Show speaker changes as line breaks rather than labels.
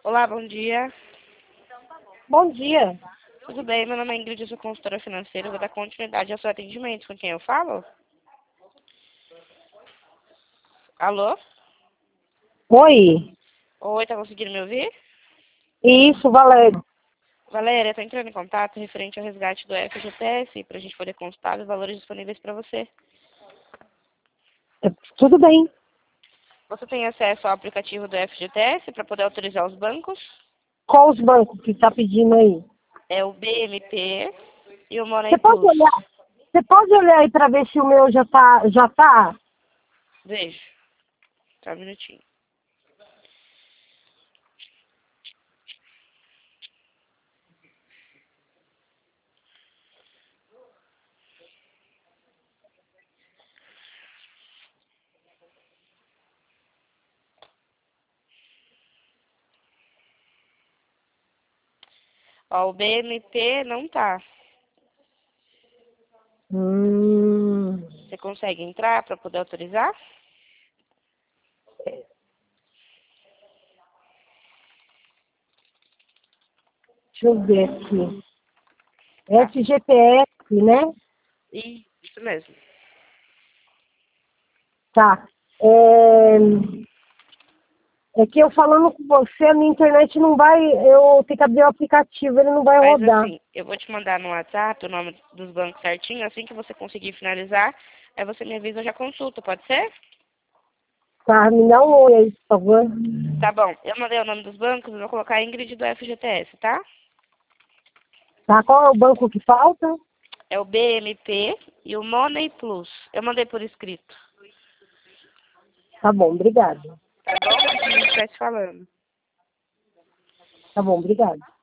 Olá, bom dia.
Bom dia.
Tudo bem? Meu nome é Ingrid, eu sou consultora financeira. Eu vou dar continuidade ao seu atendimento. Com quem eu falo? Alô?
Oi.
Oi, tá conseguindo me ouvir?
Isso, Valério.
Valéria, tô entrando em contato referente ao resgate do FGTS para a gente poder consultar os valores disponíveis para você.
Tudo bem.
Você tem acesso ao aplicativo do FGTS para poder autorizar os bancos?
Qual os bancos que está pedindo aí?
É o BMP e o Money
Você pode
Plus.
olhar? Você pode olhar aí para ver se o meu já tá?
Veja. Só um minutinho. Ó, o BMP não tá.
Hum,
Você consegue entrar para poder autorizar?
deixa eu ver aqui.
Tá.
FGTS, né?
Isso mesmo.
Tá. É que eu falando com você, a minha internet não vai. Eu tenho que abrir o aplicativo, ele não vai
Mas
rodar.
assim, eu vou te mandar no WhatsApp o nome dos bancos certinho, assim que você conseguir finalizar, aí você me avisa, eu já consulto, pode ser?
Tá, me dá um oi aí, por favor.
Tá bom, eu mandei o nome dos bancos, eu vou colocar Ingrid do FGTS, tá?
Tá, qual é o banco que falta?
É o BMP e o Money Plus. Eu mandei por escrito,
Tá bom, obrigado.
tá bom? A gente vai se falando.
Tá bom, obrigado.